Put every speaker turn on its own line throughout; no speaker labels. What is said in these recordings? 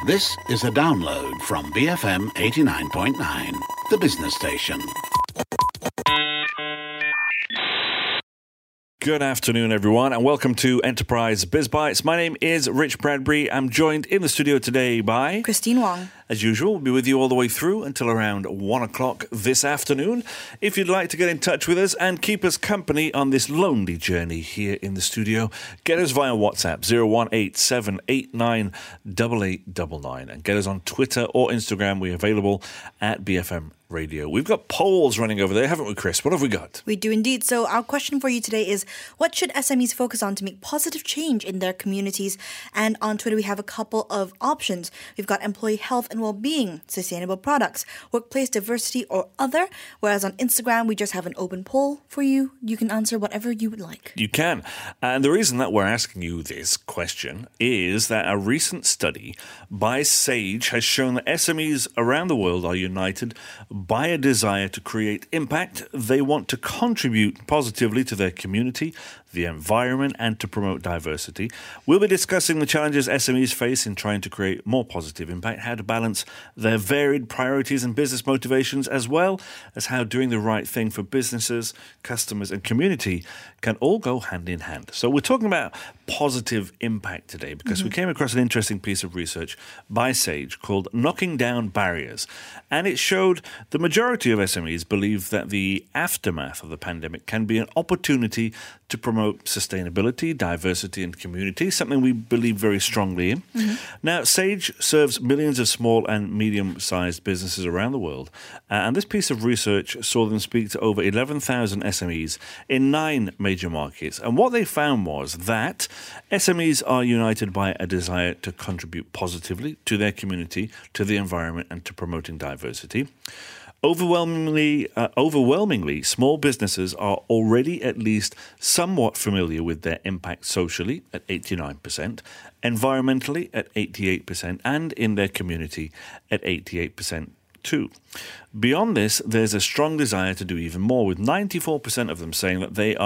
This is a download from BFM 89.9, the business station.
Good afternoon, everyone, and welcome to Enterprise Biz Bites. My name is Rich Bradbury. I'm joined in the studio today by
Christine Wong.
As usual, we'll be with you all the way through until around 1 o'clock this afternoon. If you'd like to get in touch with us and keep us company on this lonely journey here in the studio, get us via WhatsApp 018-789-8899 and get us on Twitter or Instagram. We're available at BFM Radio. We've got polls running over there, haven't we, Chris? What have we got?
We do indeed. So our question for you today is, what should SMEs focus on to make positive change in their communities? And on Twitter, we have a couple of options. We've got employee health and well-being, sustainable products, workplace diversity, or other. Whereas on Instagram, we just have an open poll for you. You can answer whatever you would like.
You can. And the reason that we're asking you this question is that a recent study by Sage has shown that SMEs around the world are united by a desire to create impact. They want to contribute positively to their community, the environment, and to promote diversity. We'll be discussing the challenges SMEs face in trying to create more positive impact, how to balance their varied priorities and business motivations, as well as how doing the right thing for businesses, customers, and community can all go hand in hand. So we're talking about positive impact today because we came across an interesting piece of research by Sage called Knocking Down Barriers. And it showed the majority of SMEs believe that the aftermath of the pandemic can be an opportunity to promote sustainability, diversity, and community, something we believe very strongly in. Now, Sage serves millions of small and medium-sized businesses around the world, and this piece of research saw them speak to over 11,000 SMEs in 9 major markets. And what they found was that SMEs are united by a desire to contribute positively to their community, to the environment, and to promoting diversity. Overwhelmingly, small businesses are already at least somewhat familiar with their impact socially at 89%, environmentally at 88%, and in their community at 88%. Too. Beyond this, there's a strong desire to do even more, with 94% of them saying that there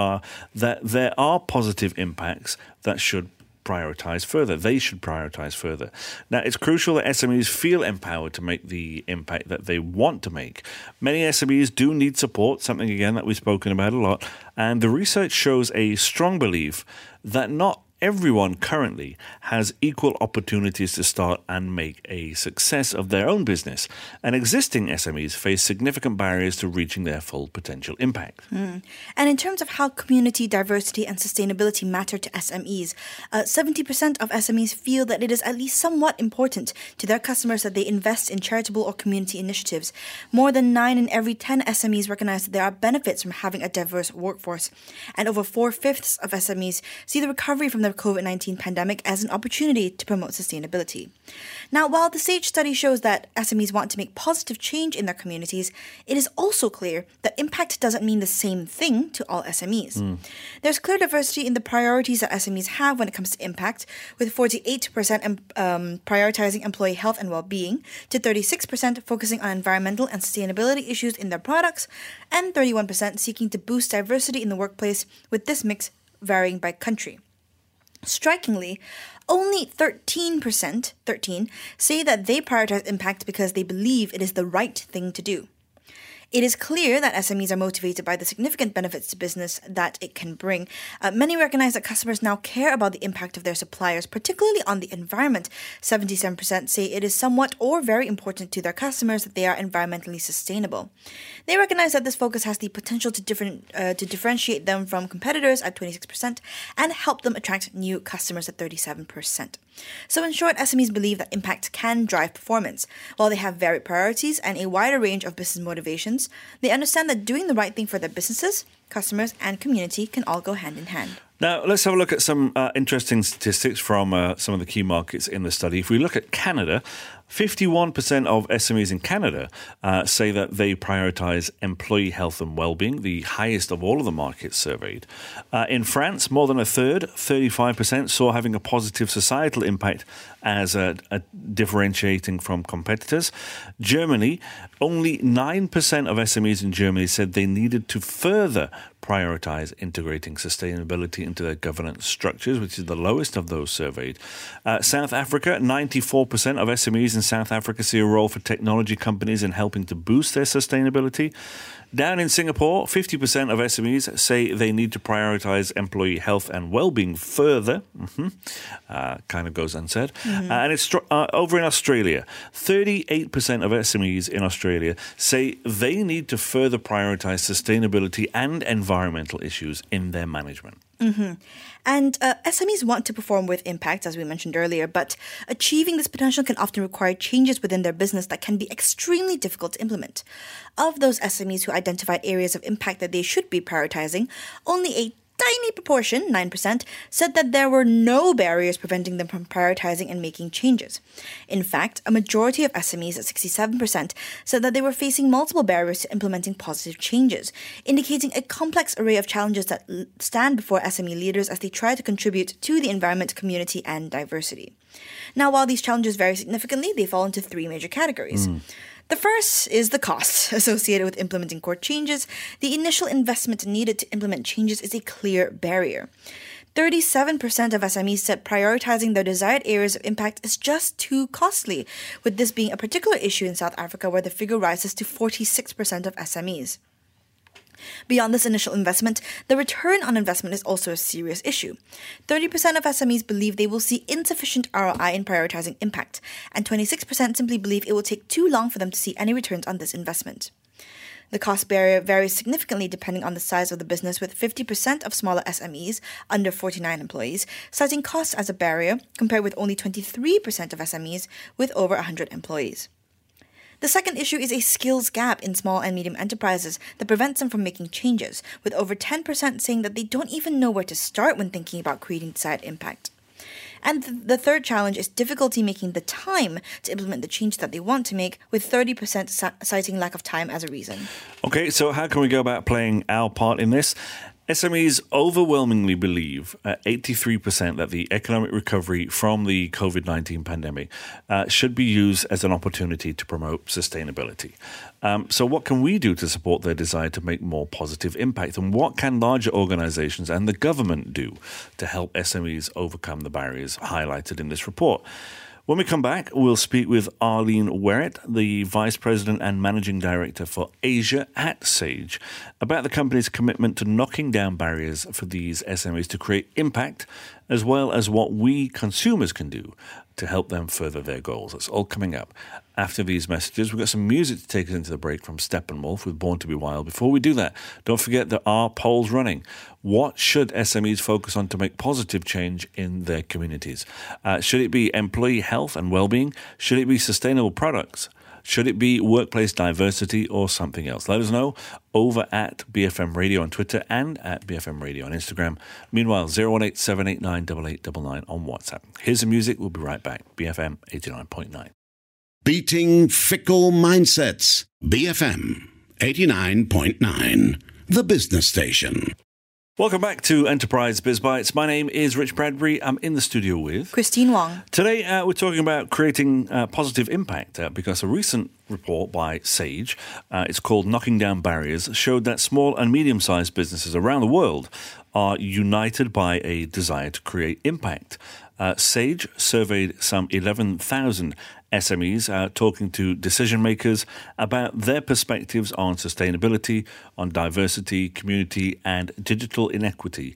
are positive impacts that should prioritize further. They should prioritize further. Now, it's crucial that SMEs feel empowered to make the impact that they want to make. Many SMEs do need support, something again that we've spoken about a lot, and the research shows a strong belief that not everyone currently has equal opportunities to start and make a success of their own business, and existing SMEs face significant barriers to reaching their full potential impact.
And in terms of how community, diversity, and sustainability matter to SMEs, 70% of SMEs feel that it is at least somewhat important to their customers that they invest in charitable or community initiatives. More than 9 in every 10 SMEs recognize that there are benefits from having a diverse workforce, and over 4/5 of SMEs see the recovery from the COVID-19 pandemic as an opportunity to promote sustainability. Now, while the Sage study shows that SMEs want to make positive change in their communities, it is also clear that impact doesn't mean the same thing to all SMEs. There's clear diversity in the priorities that SMEs have when it comes to impact, with 48% prioritizing employee health and well-being, to 36% focusing on environmental and sustainability issues in their products, and 31% seeking to boost diversity in the workplace, with this mix varying by country. Strikingly, only 13% say that they prioritize impact because they believe it is the right thing to do. It is clear that SMEs are motivated by the significant benefits to business that it can bring. Many recognize that customers now care about the impact of their suppliers, particularly on the environment. 77% say it is somewhat or very important to their customers that they are environmentally sustainable. They recognize that this focus has the potential to differentiate them from competitors at 26% and help them attract new customers at 37%. So in short, SMEs believe that impact can drive performance. While they have varied priorities and a wider range of business motivations, they understand that doing the right thing for their businesses, customers, and community can all go hand in hand.
Now, let's have a look at some interesting statistics from some of the key markets in the study. If we look at Canada, 51% of SMEs in Canada say that they prioritize employee health and well-being, the highest of all of the markets surveyed. In France, more than a third, 35%, saw having a positive societal impact as a differentiating from competitors. Germany, only 9% of SMEs in Germany said they needed to further prioritize integrating sustainability into their governance structures, which is the lowest of those surveyed. South Africa, 94% of SMEs in South Africa see a role for technology companies in helping to boost their sustainability. Down in Singapore, 50% of SMEs say they need to prioritize employee health and well-being further. Kind of goes unsaid. And it's over in Australia, 38% of SMEs in Australia say they need to further prioritize sustainability and environmental issues in their management.
And SMEs want to perform with impact, as we mentioned earlier, but achieving this potential can often require changes within their business that can be extremely difficult to implement. Of those SMEs who identified areas of impact that they should be prioritizing, only a tiny proportion, 9%, said that there were no barriers preventing them from prioritizing and making changes. In fact, a majority of SMEs at 67% said that they were facing multiple barriers to implementing positive changes, indicating a complex array of challenges that stand before SME leaders as they try to contribute to the environment, community, and diversity. Now, while these challenges vary significantly, they fall into three major categories. The first is the cost associated with implementing core changes. The initial investment needed to implement changes is a clear barrier. 37% of SMEs said prioritizing their desired areas of impact is just too costly, with this being a particular issue in South Africa where the figure rises to 46% of SMEs. Beyond this initial investment, the return on investment is also a serious issue. 30% of SMEs believe they will see insufficient ROI in prioritizing impact, and 26% simply believe it will take too long for them to see any returns on this investment. The cost barrier varies significantly depending on the size of the business, with 50% of smaller SMEs, under 49 employees, citing costs as a barrier, compared with only 23% of SMEs with over 100 employees. The second issue is a skills gap in small and medium enterprises that prevents them from making changes, with over 10% saying that they don't even know where to start when thinking about creating desired impact. And the third challenge is difficulty making the time to implement the change that they want to make, with 30% citing lack of time as a reason.
Okay, so how can we go about playing our part in this? SMEs overwhelmingly believe, 83%, that the economic recovery from the COVID-19 pandemic should be used as an opportunity to promote sustainability. So what can we do to support their desire to make more positive impact? And what can larger organizations and the government do to help SMEs overcome the barriers highlighted in this report? When we come back, we'll speak with Arlene Werrett, the Vice President and Managing Director for Asia at Sage, about the company's commitment to knocking down barriers for these SMEs to create impact, as well as what we consumers can do to help them further their goals. That's all coming up. After these messages, we've got some music to take us into the break from Steppenwolf with Born to be Wild. Before we do that, don't forget there are polls running. What should SMEs focus on to make positive change in their communities? Should it be employee health and well-being? Should it be sustainable products? Should it be workplace diversity or something else? Let us know over at BFM Radio on Twitter and at BFM Radio on Instagram. Meanwhile, 018-789-8899 on WhatsApp. Here's the music. We'll be right back. BFM 89.9.
Beating fickle mindsets. BFM 89.9, the business station.
Welcome back to Enterprise Biz Bites. My name is Rich Bradbury. I'm in the studio with
Christine Wong.
Today, we're talking about creating positive impact because a recent report by Sage, it's called Knocking Down Barriers, showed that small and medium-sized businesses around the world are united by a desire to create impact. Sage surveyed some 11,000 SMEs, talking to decision makers about their perspectives on sustainability, on diversity, community, and digital inequality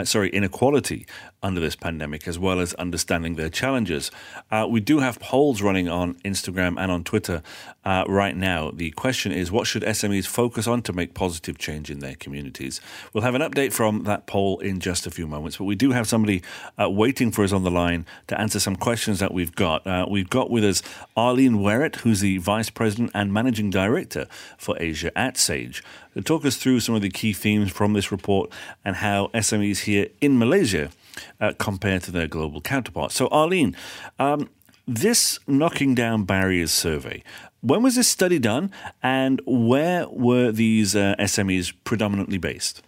under this pandemic, as well as understanding their challenges. We do have polls running on Instagram and on Twitter right now. The question is, what should SMEs focus on to make positive change in their communities? We'll have an update from that poll in just a few moments, but we do have somebody waiting for us on the line to answer some questions that we've got. We've got with us Arlene Werrett, who's the Vice President and Managing Director for Asia at Sage, to talk us through some of the key themes from this report and how SMEs here in Malaysia compare to their global counterparts. So, Arlene, This Knocking Down Barriers survey, when was this study done and where were these SMEs predominantly based?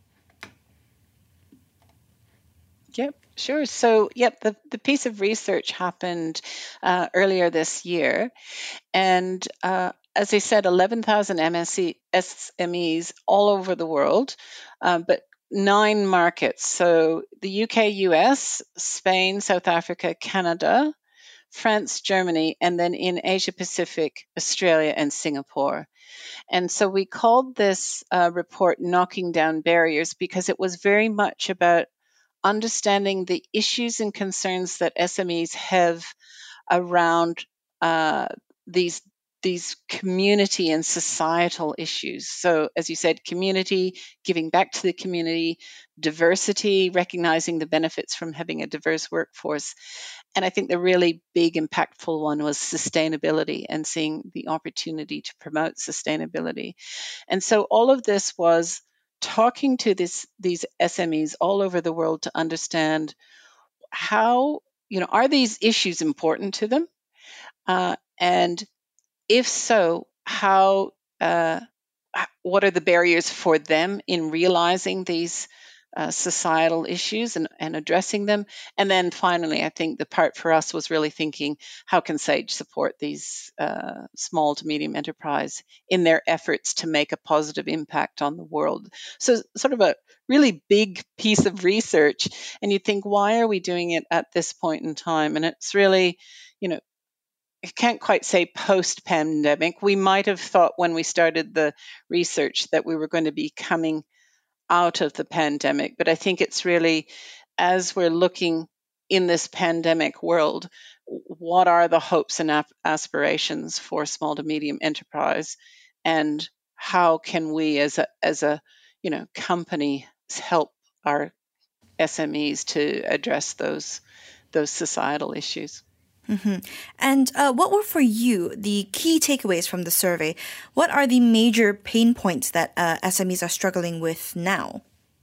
Yep, sure. So, the piece of research happened earlier this year. And as I said, 11,000 SMEs all over the world, but 9 markets. So the UK, US, Spain, South Africa, Canada, France, Germany, and then in Asia Pacific, Australia, and Singapore. And so we called this report Knocking Down Barriers because it was very much about understanding the issues and concerns that SMEs have around these community and societal issues. So, as you said, community, giving back to the community, diversity, recognizing the benefits from having a diverse workforce. And I think the really big, impactful one was sustainability and seeing the opportunity to promote sustainability. And so all of this was talking to these SMEs all over the world to understand how, are these issues important to them? And if so, how, what are the barriers for them in realizing these societal issues and addressing them? And then finally, I think the part for us was really thinking, how can Sage support these small to medium enterprise in their efforts to make a positive impact on the world? So sort of a really big piece of research. And you think, why are we doing it at this point in time? And it's really, I can't quite say post-pandemic. We might have thought when we started the research that we were going to be coming out of the pandemic, but I think it's really, as we're looking in this pandemic world, what are the hopes and aspirations for small to medium enterprise, and how can we as a company help our SMEs to address those societal issues?
Mm-hmm. And what were for you the key takeaways from the survey? What are the major pain points that SMEs are struggling with now?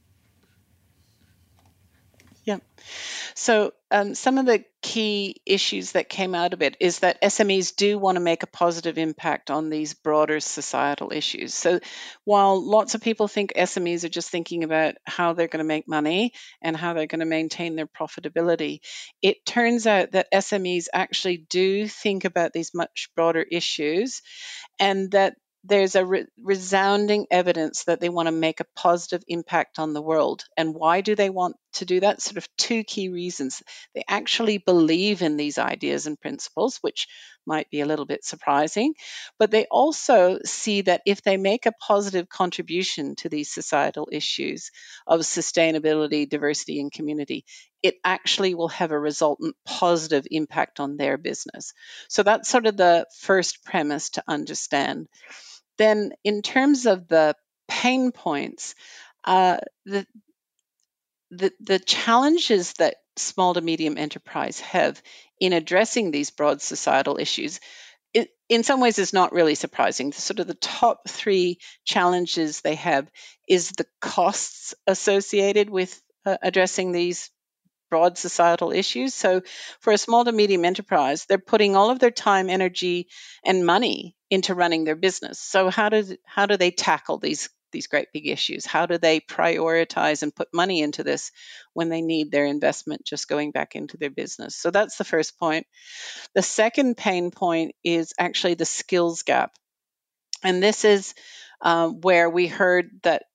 Yeah. So some of the key issues that came out of it is that SMEs do want to make a positive impact on these broader societal issues. So while lots of people think SMEs are just thinking about how they're going to make money and how they're going to maintain their profitability, it turns out that SMEs actually do think about these much broader issues, and that there's a resounding evidence that they want to make a positive impact on the world. And why do they want to do that? Sort of 2 key reasons. They actually believe in these ideas and principles, which might be a little bit surprising, but they also see that if they make a positive contribution to these societal issues of sustainability, diversity, and community, it actually will have a resultant positive impact on their business. So that's sort of the first premise to understand. Then in terms of the pain points, the challenges that small to medium enterprise have in addressing these broad societal issues, in some ways is not really surprising. Sort of the top 3 challenges they have is the costs associated with addressing these broad societal issues. So for a small to medium enterprise, they're putting all of their time, energy, and money into running their business. So how do they tackle these great big issues? How do they prioritize and put money into this when they need their investment just going back into their business? So that's the first point. The second pain point is actually the skills gap. And this is where we heard that,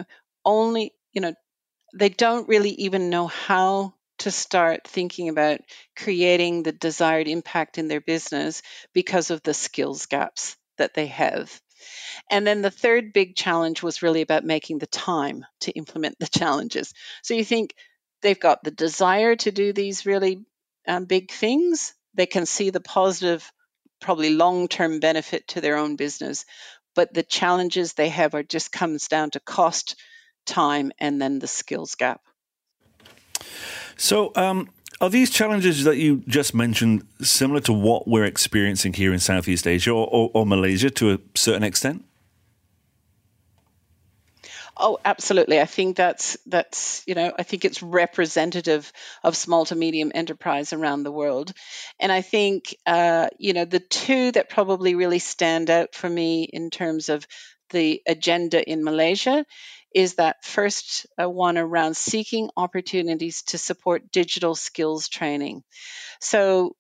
they don't really even know how to start thinking about creating the desired impact in their business because of the skills gaps that they have. And then the third big challenge was really about making the time to implement the challenges. So you think they've got the desire to do these really big things. They can see the positive, probably long-term benefit to their own business. But the challenges they have just comes down to cost, time, and then the skills gap.
So are these challenges that you just mentioned similar to what we're experiencing here in Southeast Asia or Malaysia to a certain extent?
Oh, absolutely. I think that's I think it's representative of small to medium enterprise around the world. And I think the two that probably really stand out for me in terms of the agenda in Malaysia is that first one around seeking opportunities to support digital skills training. So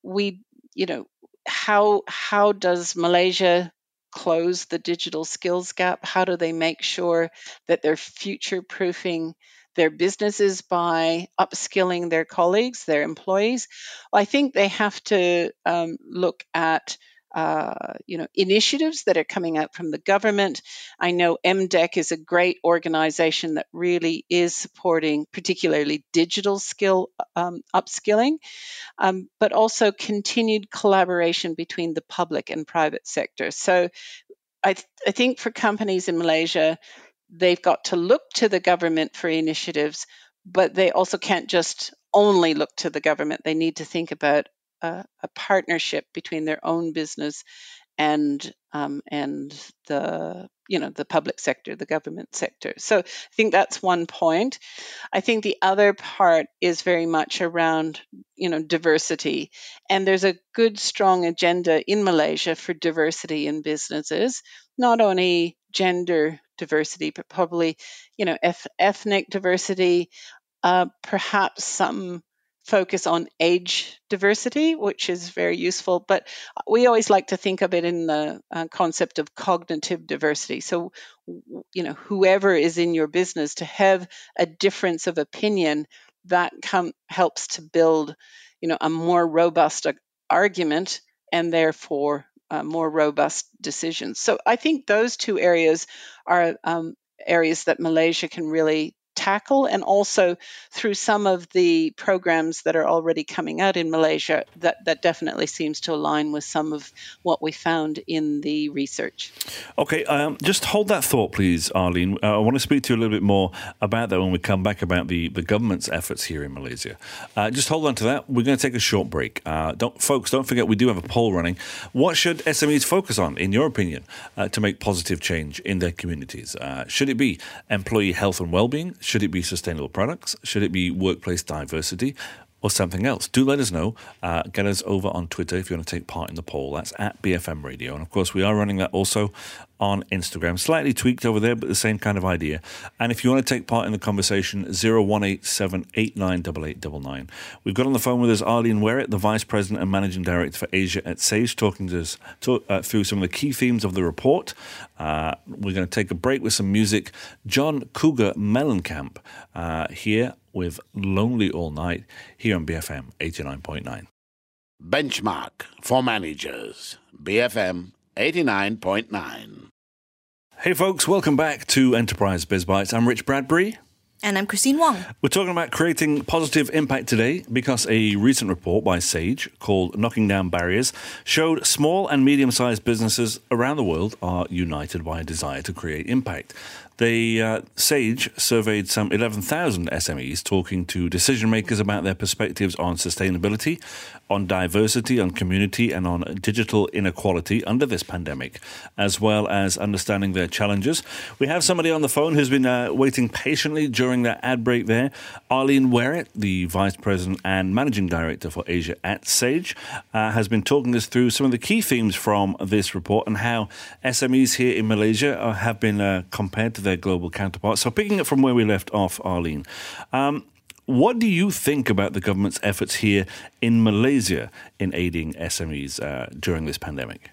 how does Malaysia close the digital skills gap? How do they make sure that they're future proofing their businesses by upskilling their colleagues, their employees? Well, I think they have to look at initiatives that are coming out from the government. I know MDEC is a great organization that really is supporting particularly digital skill upskilling, but also continued collaboration between the public and private sector. So I think for companies in Malaysia, they've got to look to the government for initiatives, but they also can't just only look to the government. They need to think about a partnership between their own business and the public sector, the government sector. So I think that's one point. I think the other part is very much around diversity, and there's a good strong agenda in Malaysia for diversity in businesses, not only gender diversity, but probably ethnic diversity, perhaps some focus on age diversity, which is very useful. But we always like to think of it in the concept of cognitive diversity. So, whoever is in your business, to have a difference of opinion, that helps to build, a more robust argument, and therefore more robust decisions. So I think those two areas are areas that Malaysia can really tackle, and also through some of the programs that are already coming out in Malaysia, that definitely seems to align with some of what we found in the research.
Okay, just hold that thought, please, Arlene. I want to speak to you a little bit more about that when we come back, about the government's efforts here in Malaysia. Just hold on to that. We're going to take a short break. Don't forget, we do have a poll running. What should SMEs focus on, in your opinion, to make positive change in their communities? Should it be employee health and well-being? Should it be sustainable products? Should it be workplace diversity? Or something else? Do let us know. Get us over on Twitter if you want to take part in the poll. That's at BFM Radio. And of course, we are running that also on Instagram. Slightly tweaked over there, but the same kind of idea. And if you want to take part in the conversation, 01878898899. We've got on the phone with us Arlene Werrett, the Vice President and Managing Director for Asia at Sage, talking to us through some of the key themes of the report. We're going to take a break with some music. John Cougar Mellencamp here with Lonely All Night here on BFM 89.9.
Benchmark for managers. BFM 89.9.
Hey folks, welcome back to Enterprise Biz Bites. I'm Rich Bradbury.
And I'm Christine Wong.
We're talking about creating positive impact today because a recent report by Sage called Knocking Down Barriers showed small and medium-sized businesses around the world are united by a desire to create impact. Sage surveyed some 11,000 SMEs, talking to decision makers about their perspectives on sustainability, on diversity, on community, and on digital inequality under this pandemic, as well as understanding their challenges. We have somebody on the phone who's been waiting patiently during that ad break there. Arlene Werrett, the Vice President and Managing Director for Asia at Sage, has been talking us through some of the key themes from this report and how SMEs here in Malaysia have been compared to their global counterparts. So picking it from where we left off, Arlene, what do you think about the government's efforts here in Malaysia in aiding SMEs during this pandemic?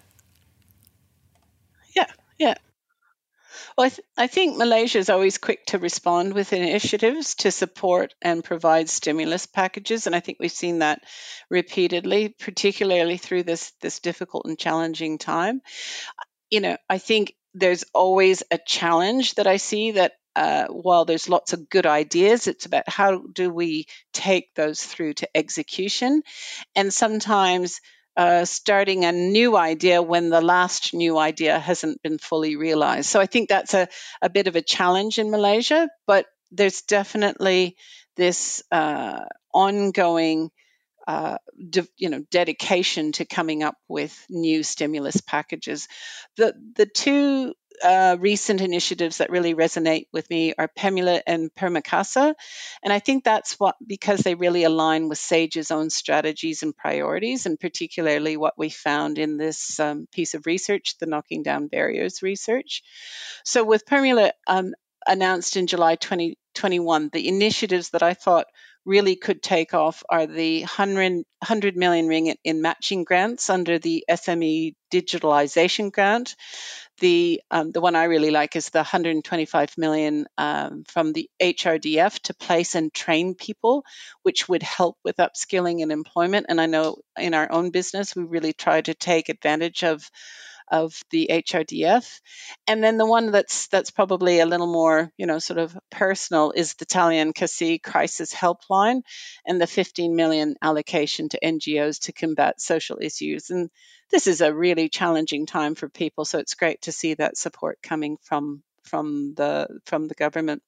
Yeah. Well, I think Malaysia is always quick to respond with initiatives to support and provide stimulus packages, and I think we've seen that repeatedly, particularly through this difficult and challenging time. I think there's always a challenge that I see that while there's lots of good ideas, it's about how do we take those through to execution. And sometimes starting a new idea when the last new idea hasn't been fully realized. So I think that's a bit of a challenge in Malaysia, but there's definitely this ongoing dedication to coming up with new stimulus packages. The two recent initiatives that really resonate with me are Pemula and Permacasa, and I think that's because they really align with Sage's own strategies and priorities, and particularly what we found in this piece of research, the Knocking Down Barriers research. So with Pemula announced in July 2021, the initiatives that I thought really could take off are the 100 million ringgit in matching grants under the SME digitalization grant. The one I really like is the 125 million from the HRDF to place and train people, which would help with upskilling and employment. And I know in our own business, we really try to take advantage of the HRDF. And then the one that's probably a little more, sort of personal is the Talian Kasi Crisis Helpline and the 15 million allocation to NGOs to combat social issues. And this is a really challenging time for people, so it's great to see that support coming from the government.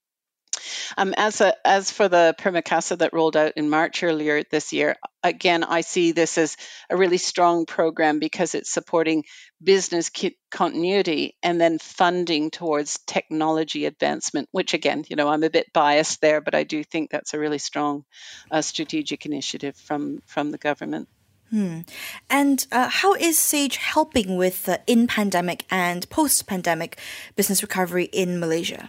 As for the Permacasa that rolled out in March earlier this year, again, I see this as a really strong program because it's supporting business continuity and then funding towards technology advancement, which again, I'm a bit biased there, but I do think that's a really strong strategic initiative from the government.
And how is Sage helping with the in-pandemic and post-pandemic business recovery in Malaysia?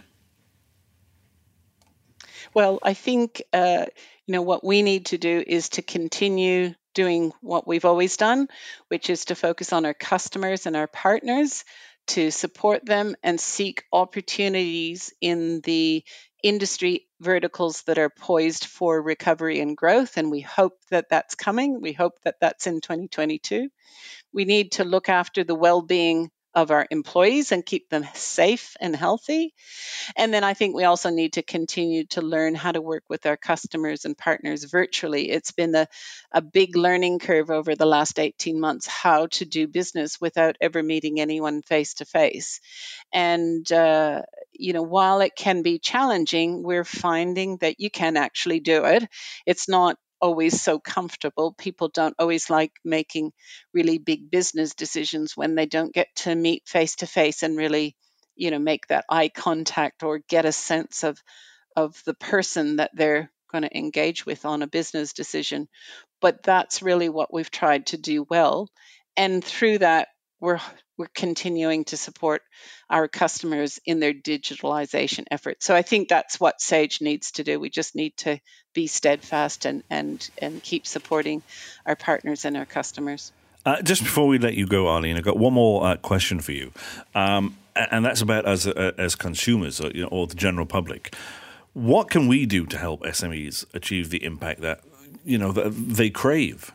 Well, I think, what we need to do is to continue doing what we've always done, which is to focus on our customers and our partners, to support them and seek opportunities in the industry verticals that are poised for recovery and growth. And we hope that that's coming. We hope that that's in 2022. We need to look after the well-being of our employees and keep them safe and healthy. And then I think we also need to continue to learn how to work with our customers and partners virtually. It's been a big learning curve over the last 18 months, how to do business without ever meeting anyone face to face. And, while it can be challenging, we're finding that you can actually do it. It's not always so comfortable. People don't always like making really big business decisions when they don't get to meet face to face and really, make that eye contact or get a sense of the person that they're going to engage with on a business decision. But that's really what we've tried to do well. And through that, we're continuing to support our customers in their digitalization efforts. So I think that's what Sage needs to do. We just need to be steadfast and keep supporting our partners and our customers.
Just before we let you go, Arlene, I've got one more question for you. And that's about us as consumers or the general public. What can we do to help SMEs achieve the impact that, that they crave?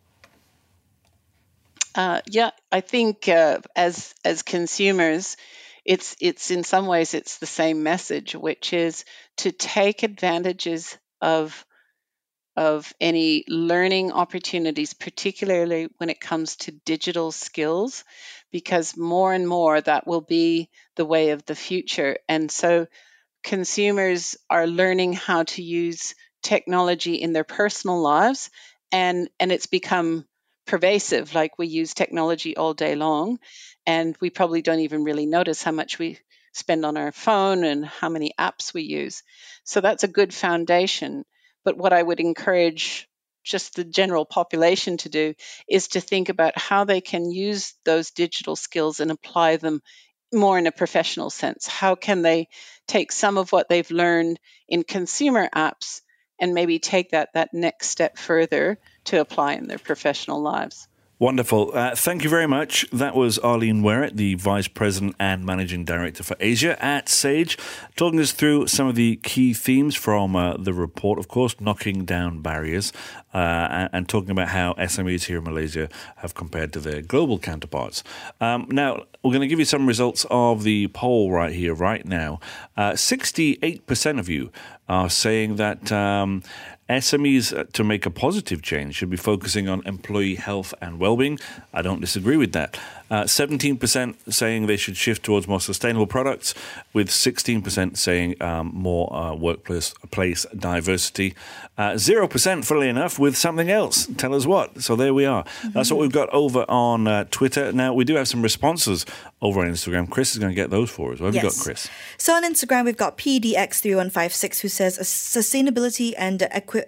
I think as consumers, it's in some ways it's the same message, which is to take advantages of any learning opportunities, particularly when it comes to digital skills, because more and more that will be the way of the future. And so consumers are learning how to use technology in their personal lives, and it's become pervasive. Like, we use technology all day long, and we probably don't even really notice how much we spend on our phone and how many apps we use. So that's a good foundation. But what I would encourage just the general population to do is to think about how they can use those digital skills and apply them more in a professional sense. How can they take some of what they've learned in consumer apps and maybe take that next step further to apply in their professional lives?
Wonderful. Thank you very much. That was Arlene Werrett, the Vice President and Managing Director for Asia at Sage, talking us through some of the key themes from the report, of course, knocking down barriers, and talking about how SMEs here in Malaysia have compared to their global counterparts. Now, we're going to give you some results of the poll right here, right now. 68% of you are saying that SMEs, to make a positive change, should be focusing on employee health and well-being. I don't disagree with that. 17% saying they should shift towards more sustainable products, with 16% saying more workplace diversity. 0%, funnily enough, with something else. Tell us what. So there we are. That's what we've got over on Twitter. Now, we do have some responses over on Instagram. Chris is going to get those for us. What have you got, Chris?
So on Instagram, we've got PDX3156 who says sustainability and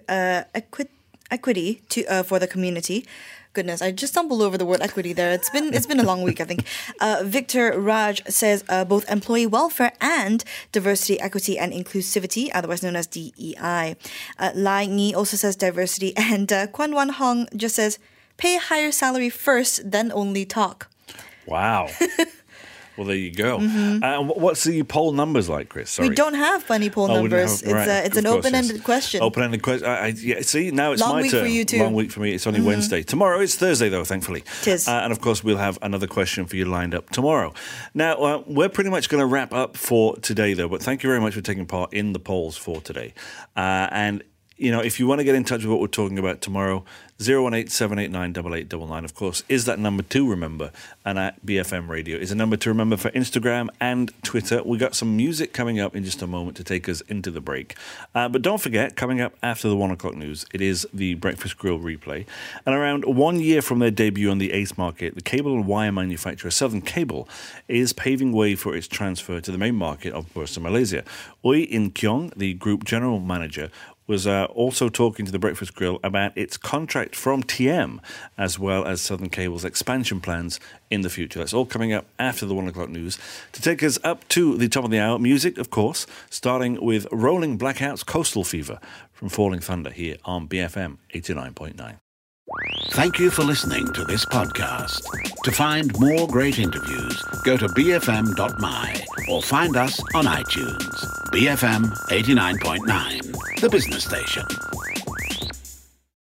equity for the community. Goodness, I just stumbled over the word equity there. It's been a long week, I think. Victor Raj says both employee welfare and diversity, equity, and inclusivity, otherwise known as DEI. Lai Ngi also says diversity, and Kwan Wan Hong just says pay higher salary first, then only talk.
Wow. Well, there you go. What's the poll numbers like, Chris? Sorry.
We don't have funny poll numbers. It's an open-ended question.
Open-ended question. See, now it's
Long
my
week
turn.
for you too.
Long week for me. It's only Wednesday. Tomorrow it's Thursday, though, thankfully.
It is.
And, of course, we'll have another question for you lined up tomorrow. Now, we're pretty much going to wrap up for today, though. But thank you very much for taking part in the polls for today. And if you want to get in touch with what we're talking about tomorrow, 018-789-8899, of course, is that number to remember. And at BFM Radio is a number to remember for Instagram and Twitter. We got some music coming up in just a moment to take us into the break. But don't forget, coming up after the 1 o'clock news, it is the Breakfast Grill replay. And around 1 year from their debut on the ACE market, the cable and wire manufacturer Southern Cable is paving way for its transfer to the main market of Bursa, Malaysia. Oi In Kyong, the group general manager, was also talking to the Breakfast Grill about its contract from TM, as well as Southern Cable's expansion plans in the future. That's all coming up after the 1 o'clock news. To take us up to the top of the hour, music, of course, starting with Rolling Blackouts' Coastal Fever from Falling Thunder here on BFM 89.9.
Thank you for listening to this podcast. To find more great interviews, go to bfm.my or find us on iTunes. BFM 89.9, the business station.